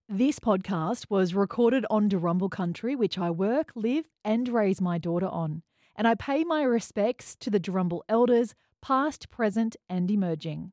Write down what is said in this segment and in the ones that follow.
This podcast was recorded on Darumble country, which I work, live, and raise my daughter on. And I pay my respects to the Darumble elders, past, present, and emerging.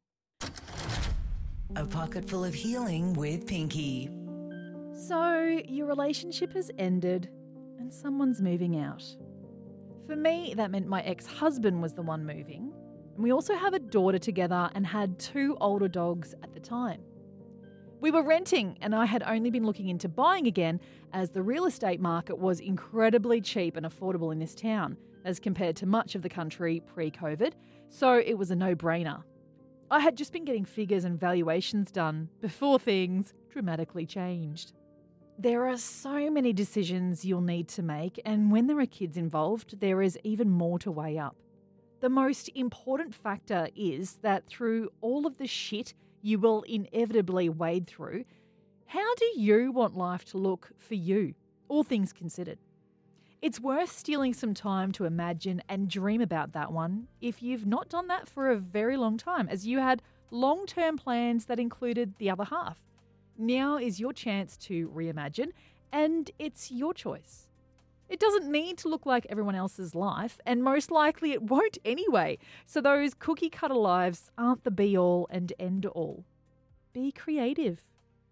A pocket full of healing with Pinky. So, your relationship has ended and someone's moving out. For me, that meant my ex-husband was the one moving. And we also have a daughter together and had 2 older dogs at the time. We were renting and I had only been looking into buying again as the real estate market was incredibly cheap and affordable in this town as compared to much of the country pre-COVID, so it was a no-brainer. I had just been getting figures and valuations done before things dramatically changed. There are so many decisions you'll need to make, and when there are kids involved, there is even more to weigh up. The most important factor is that through all of the shit you will inevitably wade through, how do you want life to look for you, all things considered? It's worth stealing some time to imagine and dream about that one if you've not done that for a very long time, as you had long-term plans that included the other half. Now is your chance to reimagine, and it's your choice. It doesn't need to look like everyone else's life, and most likely it won't anyway. So those cookie-cutter lives aren't the be-all and end-all. Be creative.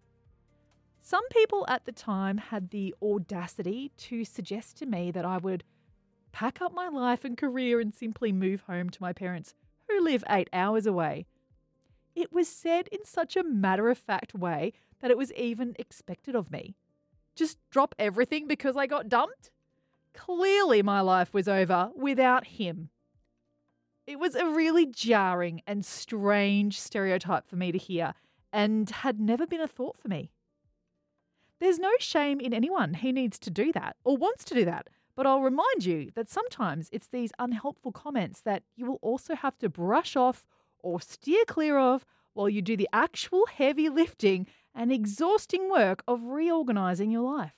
Some people at the time had the audacity to suggest to me that I would pack up my life and career and simply move home to my parents, who live 8 hours away. It was said in such a matter-of-fact way that it was even expected of me. Just drop everything because I got dumped? Clearly my life was over without him. It was a really jarring and strange stereotype for me to hear and had never been a thought for me. There's no shame in anyone who needs to do that or wants to do that, but I'll remind you that sometimes it's these unhelpful comments that you will also have to brush off or steer clear of while you do the actual heavy lifting and exhausting work of reorganising your life.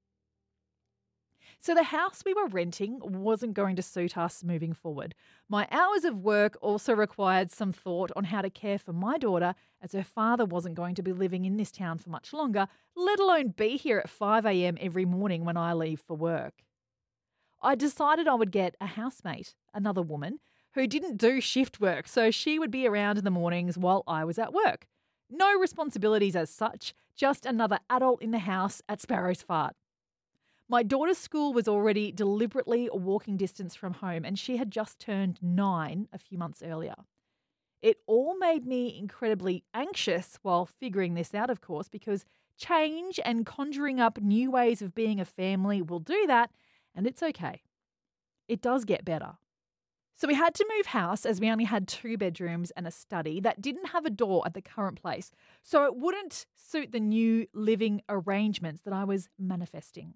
So the house we were renting wasn't going to suit us moving forward. My hours of work also required some thought on how to care for my daughter, as her father wasn't going to be living in this town for much longer, let alone be here at 5 a.m. every morning when I leave for work. I decided I would get a housemate, another woman, who didn't do shift work, so she would be around in the mornings while I was at work. No responsibilities as such, just another adult in the house at Sparrow's Fart. My daughter's school was already deliberately a walking distance from home, and she had just turned 9 a few months earlier. It all made me incredibly anxious while figuring this out, of course, because change and conjuring up new ways of being a family will do that, and it's okay. It does get better. So we had to move house as we only had 2 bedrooms and a study that didn't have a door at the current place, so it wouldn't suit the new living arrangements that I was manifesting.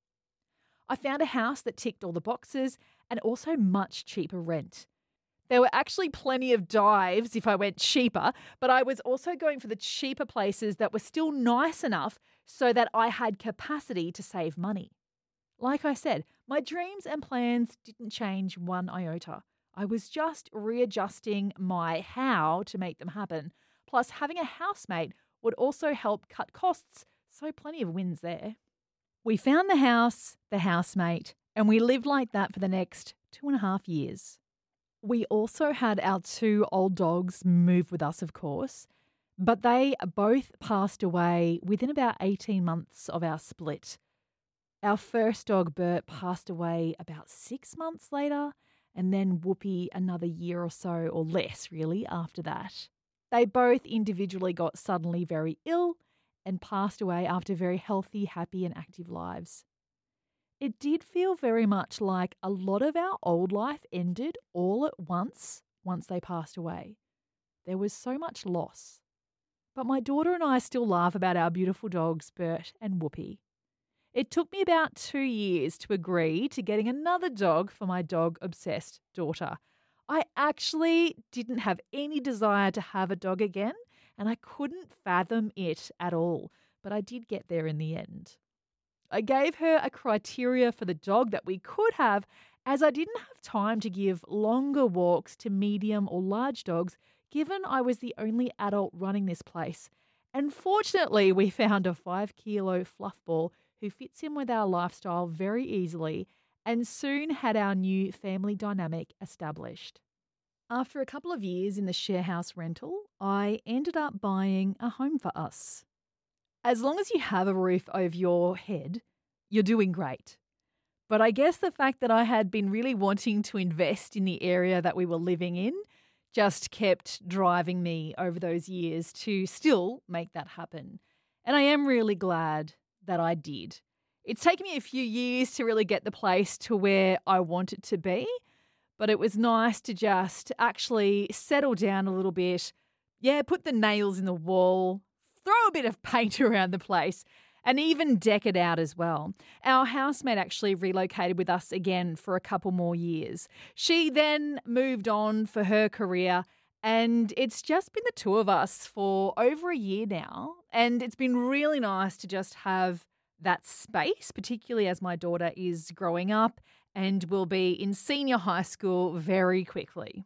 I found a house that ticked all the boxes and also much cheaper rent. There were actually plenty of dives if I went cheaper, but I was also going for the cheaper places that were still nice enough so that I had capacity to save money. Like I said, my dreams and plans didn't change one iota. I was just readjusting my how to make them happen. Plus, having a housemate would also help cut costs, so plenty of wins there. We found the house, the housemate, and we lived like that for the next 2.5 years. We also had our 2 old dogs move with us, of course, but they both passed away within about 18 months of our split. Our first dog, Bert, passed away about 6 months later, and then Whoopi another year or so, or less really, after that. They both individually got suddenly very ill and passed away after very healthy, happy and active lives. It did feel very much like a lot of our old life ended all at once they passed away. There was so much loss. But my daughter and I still laugh about our beautiful dogs, Bert and Whoopi. It took me about 2 years to agree to getting another dog for my dog-obsessed daughter. I actually didn't have any desire to have a dog again, and I couldn't fathom it at all, but I did get there in the end. I gave her a criteria for the dog that we could have, as I didn't have time to give longer walks to medium or large dogs, given I was the only adult running this place, And fortunately, we found a 5-kilo fluff ball who fits in with our lifestyle very easily and soon had our new family dynamic established. After a couple of years in the share house rental, I ended up buying a home for us. As long as you have a roof over your head, you're doing great. But I guess the fact that I had been really wanting to invest in the area that we were living in just kept driving me over those years to still make that happen. And I am really glad that I did. It's taken me a few years to really get the place to where I want it to be, but it was nice to just actually settle down a little bit. Yeah, put the nails in the wall, throw a bit of paint around the place, and even deck it out as well. Our housemate actually relocated with us again for a couple more years. She then moved on for her career, and it's just been the two of us for over a year now. And it's been really nice to just have that space, particularly as my daughter is growing up and will be in senior high school very quickly.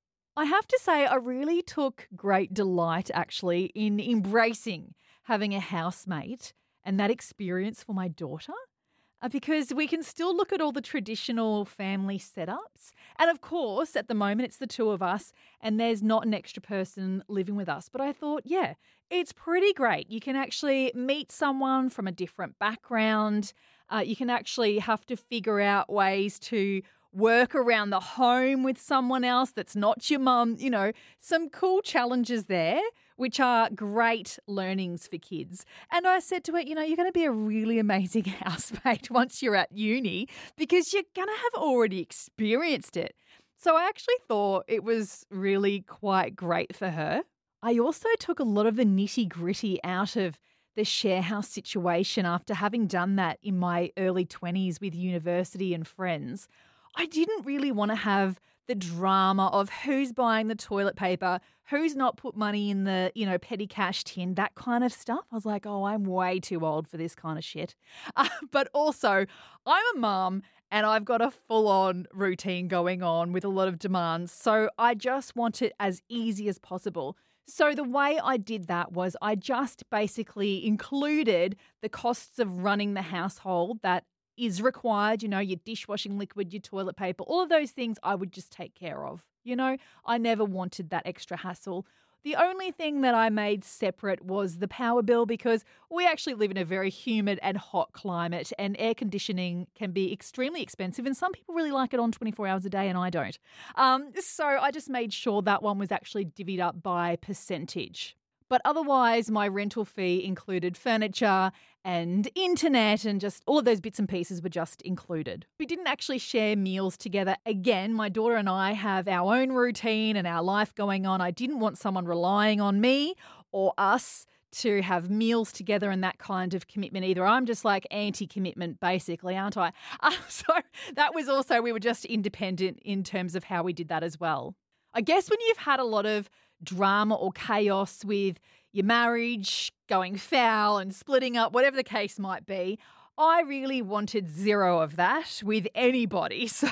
I have to say, I really took great delight actually in embracing having a housemate and that experience for my daughter, because we can still look at all the traditional family setups. And of course, at the moment, it's the two of us and there's not an extra person living with us. But I thought, yeah, it's pretty great. You can actually meet someone from a different background. You can actually have to figure out ways to work around the home with someone else that's not your mum. You know, some cool challenges there, which are great learnings for kids. And I said to her, you know, you're going to be a really amazing housemate once you're at uni because you're going to have already experienced it. So I actually thought it was really quite great for her. I also took a lot of the nitty-gritty out of the share house situation after having done that in my early 20s with university and friends. I didn't really want to have the drama of who's buying the toilet paper, who's not put money in the, petty cash tin, that kind of stuff. I was like, oh, I'm way too old for this kind of shit. But also, I'm a mum and I've got a full-on routine going on with a lot of demands. So I just want it as easy as possible. So the way I did that was I just basically included the costs of running the household that is required, your dishwashing liquid, your toilet paper, all of those things I would just take care of. I never wanted that extra hassle. The only thing that I made separate was the power bill because we actually live in a very humid and hot climate and air conditioning can be extremely expensive and some people really like it on 24 hours a day and I don't. So I just made sure that one was actually divvied up by percentage. But otherwise, my rental fee included furniture and internet and just all of those bits and pieces were just included. We didn't actually share meals together. Again, my daughter and I have our own routine and our life going on. I didn't want someone relying on me or us to have meals together and that kind of commitment either. I'm just like anti-commitment basically, aren't I? So that was also, we were just independent in terms of how we did that as well. I guess when you've had a lot of drama or chaos with your marriage going foul and splitting up, whatever the case might be, I really wanted zero of that with anybody. So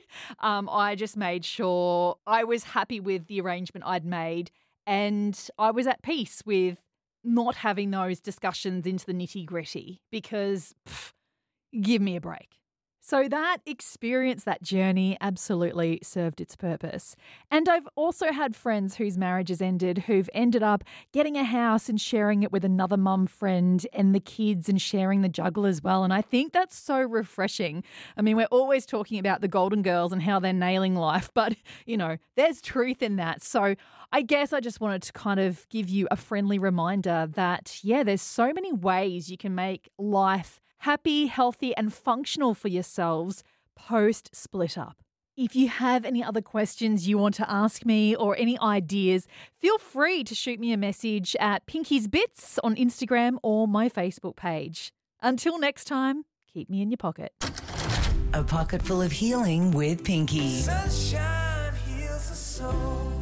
I just made sure I was happy with the arrangement I'd made and I was at peace with not having those discussions into the nitty-gritty because give me a break. So that experience, that journey absolutely served its purpose. And I've also had friends whose marriages ended who've ended up getting a house and sharing it with another mum friend and the kids and sharing the juggle as well. And I think that's so refreshing. I mean, we're always talking about the Golden Girls and how they're nailing life, but, there's truth in that. So I guess I just wanted to kind of give you a friendly reminder that, there's so many ways you can make life happy, healthy and functional for yourselves post-split up. If you have any other questions you want to ask me or any ideas, feel free to shoot me a message at Pinky's Bits on Instagram or my Facebook page. Until next time, keep me in your pocket. A pocket full of healing with Pinky. Sunshine heals the soul.